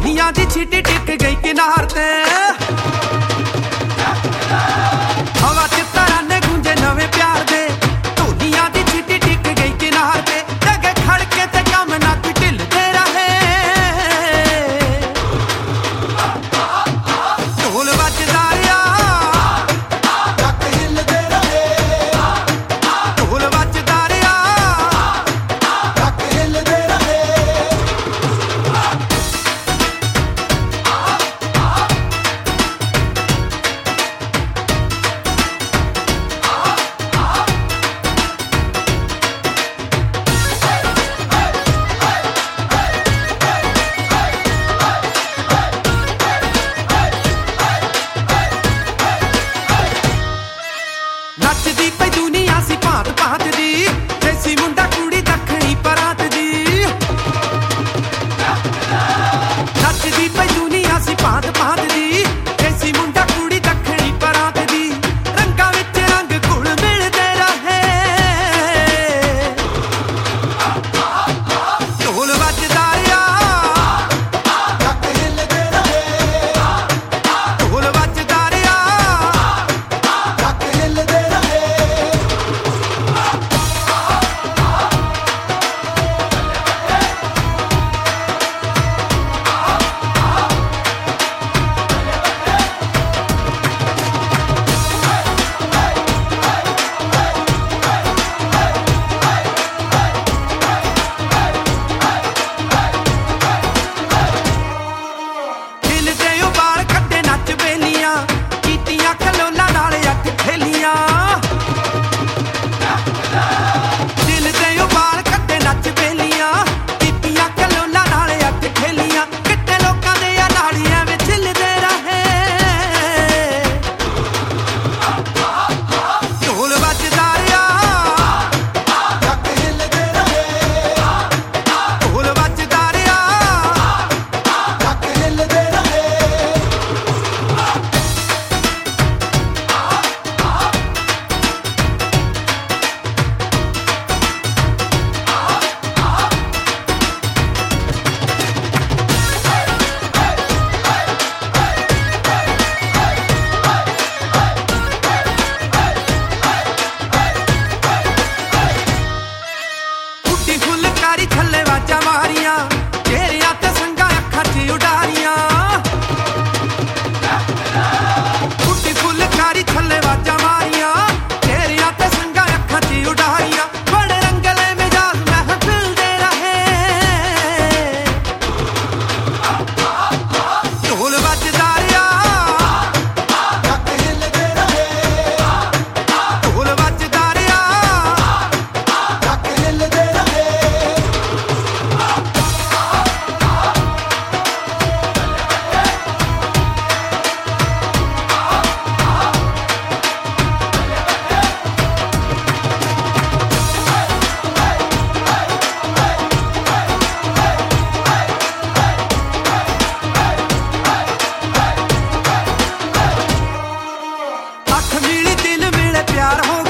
ਧੂਨੀਆਂ ਦੀ ਛਿੱਟੀ ਟਿਕ ਗਈ ਕਿਨਾਰ ਤੇ ਹਵਾ ਚ ਤਰਾਨੇ ਗੂੰਜੇ ਨਵੇਂ ਪਿਆਰ ਦੇ ਧੂਨੀਆਂ ਦੀ ਛਿੱਟੀ ਟਿਕ ਗਈ ਕਿਨਾਰ ਤੇ ਜਗੇ ਖੜਕੇ ਤੇ ਕੰਮ ਨਾ ਕੋਈ ਢਿੱਲਦੇ ਰਹੇ ਢੋਲ ਵੱਜਦਾ ਰਿਹਾ ਜੱਗ ਹਿੱਲਦੇ ਰਹੇ ਢੋਲ ਵੱਜਦਾ ਰਿਹਾ ਜੱਗ ਹਿੱਲਦੇ ਰਹੇ ਨੱਚਦੀ ਪਈ ਦੁਨੀਆ ਸੀ ਭਾਂਤ ਭਾਂਤ ਦੀ ਦੇਸੀ ਮੁੰਡਾ ਕੁੜੀ ਦੱਖਣੀ ਪਰਾਤ ਦੀ ਨੱਚਦੀ ਪਈ ਦੁਨੀਆ ਸੀ ਭਾਂਤ ਭਾਂਤ ਦੀ ਦੇਸੀ ਮੁੰਡਾ ਕੁੜੀ ਦੱਖਣੀ ਪਰਾਤ ਦੀ ਰੰਗਾਂ ਵਿੱਚ ਰੰਗ ਘੁਲ ਮਿਲਦੇ ਰਹੇ ਢੋਲ ਵੱਜਦਾ ਰਿਹਾ ਜੱਗ ਹਿੱਲਦੇ ਰਹੇ ਢੋਲ ਵੱਜਦਾ ਰਿਹਾ ਜੱਗ ਹਿੱਲਦੇ ਰਹੇ ਦਿਲ ਦੇ ਉਬਾਲ ਕੱਢੇ ਨੱਚ ਬੇਲੀਆਂ ਕੀਤੀਆਂ ਖਲੋਲਾਂ ਨਾਲ ਅੱਖ ਖੇਲੀਆਂ ਦਿਲ ਦੇ ਉਬਾਲ ਕੱਢੇ ਨੱਚ ਬੇਲੀਆਂ ਕੀਤੀਆਂ ਖਲੋਲਾਂ ਨਾਲ ਅੱਖ ਖੇਲੀਆਂ ਕਿੱਤੇ ਲੋਕਾਂ ਦੇ ਆ ਨਾਲੀਆਂ ਵਿੱਚ ਹਿੱਲਦੇ ਰਹੇ ਢੋਲ ਵੱਜਦਾ ਰਿਹਾ ਜੱਗ ਹਿੱਲਦੇ ਰਹੇ ਢੋਲ ਵੱਜਦਾ ਰਿਹਾ ਜੱਗ ਹਿੱਲਦੇ ਰਹੇ ਉੱਡੀ ਫੁਲਕਾਰੀ ਥੱਲੇ ਵਾਜਾਂ ਮਾਰੀਆਂ ਚਿਹਰਿਆਂ ਤੇ ਸੰਗਾਂ ਅੱਖਾਂ 'ਚ ਉਡਾਰੀਆਂ ਉੱਡੀ ਫੁਲਕਾਰੀ ਥੱਲੇ ਵਾਜਾਂ ਮਾਰੀਆਂ ਚਿਹਰਿਆਂ ਤੇ ਸੰਗਾਂ ਅੱਖਾਂ 'ਚ ਉਡਾਰੀਆਂ ਬੜੇ ਰੰਗਲੇ ਮਿਜਾਜ਼ ਮਹਿਫਿਲ ਦੇ ਰਹੇ ਢੋਲ ਵੱਜਦਾ ਰਿਹਾ ਜੱਗ ਹਿੱਲਦੇ ਰਹੇ ਢੋਲ ਵੱਜਦਾ ਰਿਹਾ ਜੱਗ ਹਿੱਲਦੇ ਰਹੇ ਅੱਖ ਮਿਲੀ ਦਿਲ ਮਿਲੇ ਪਿਆਰ ਹੋ